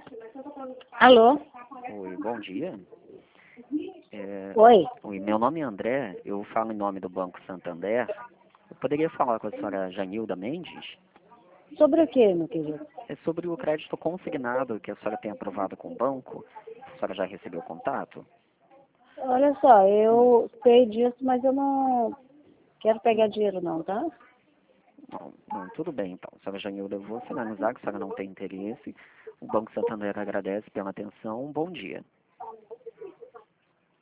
Alô? Oi, bom dia. Oi? Oi, meu nome é André, eu falo em nome do Banco Santander. Eu poderia falar com a senhora Janilda Mendes? Sobre o que, meu querido? É sobre o crédito consignado que a senhora tem aprovado com o banco. A senhora já recebeu contato? Olha só, eu sei disso, mas eu não quero pegar dinheiro não, tá? Não, não, tudo bem então. Senhora Janilda, eu vou finalizar que a senhora não tem interesse. O Banco Santander agradece pela atenção. Um bom dia.